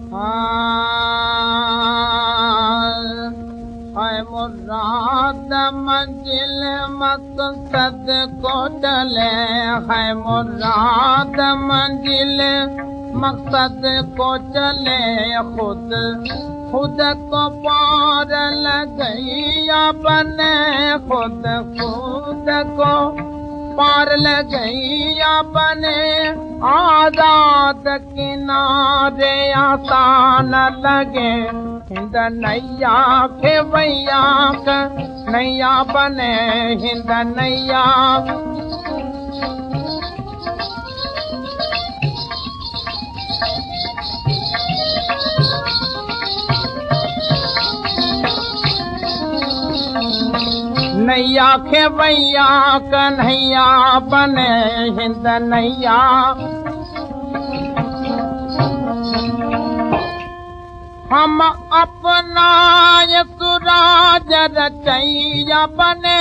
है मुराद मंजिल मकसद को चले, है मुराद मंजिल मकसद को चले, खुद को पार लगैया बने, खुद को पार लगैया बने, आजाद किनारे आसान लगे, हिंद नैया खेवैया नैया बने, हिंद नैया नैया खेवैया कन्हैया बने, हिंद नैया हम अपना सुराज रचैया बने,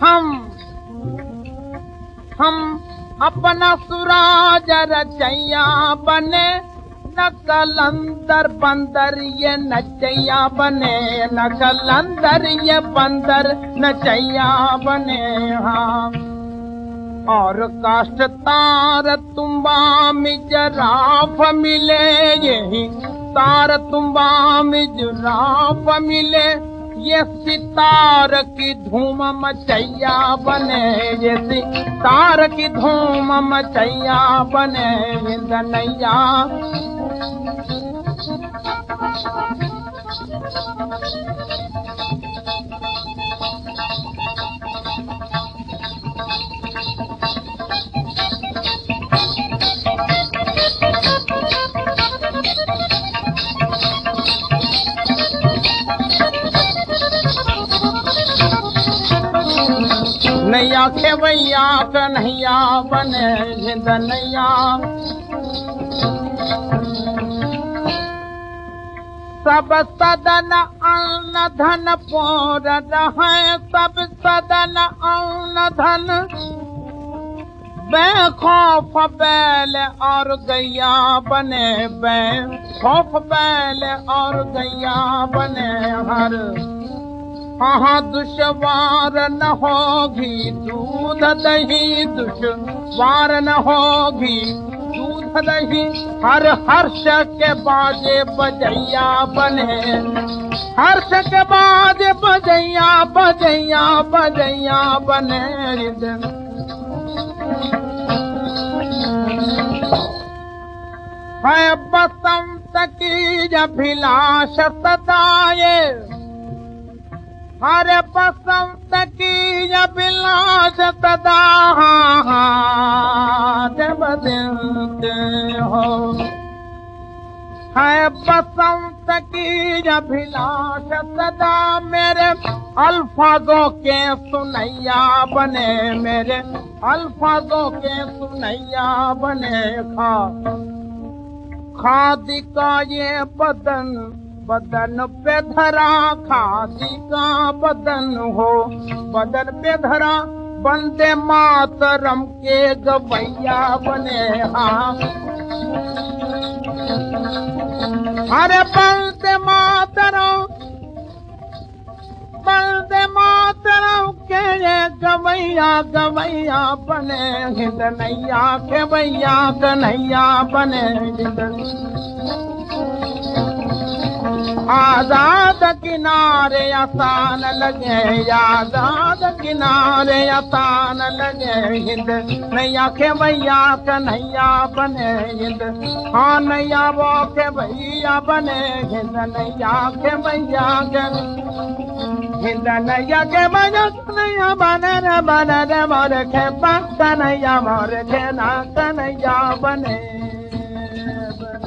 हम अपना सुराज रचैया बने, न कलंदर बंदर ये नचैया बने, न कलंदर ये बंदर नचैया बने। हाँ और काष्ट तार तुम्बा मिजराफ मिले, यही तार तुम्बा मिजराफ मिले, ये सितार की धूम मचैया बने, ये सितार की धूम मचैया बने, हिंद नैया नैया खेवैया कन्हैया बने, हिंद नैया सब सदन अन्न धन पोर रहे, सब सदन अन्न धन बेखौफ बैल और गैया बने, बेखौफ बैल और गैया बने, हर हाँ दुश्वार न होगी दूध दही, दुश्वार न होगी दूध दही, हर हर्ष के बाजे बजैया बने, हर्ष के बाजे बजैया बजैया बजैया बने, है बसंत की अभिलाष सदाए, हरे बसंत की अभिलाष सदा बदलते हो, है बसंत की अभिलाष सदा, मेरे अल्फाजों के सुनैया बने, मेरे अल्फाजों के सुनैया बने, खादी का ये बदन बदन पे धरा, खादी का बदन हो बदन पे धरा, वंदे मातरम के गवैया बने। हाँ अरे वंदे मातरम के गवैया गवैया बने, हिंद नैया खेवैया कन्हैया बने, आजाद किनारे आसान लगे, आजाद किनारे आसान लगे, हिंद नैया खेवैया कन्हैया बने, हिंद हाँ नैया वो खेवैया बने, हिंद नैया खेवैया हिंद नैया खेवैया कन्हैया बने रे मोर खेपा कन्हैया मोर खेना कन्हैया बने।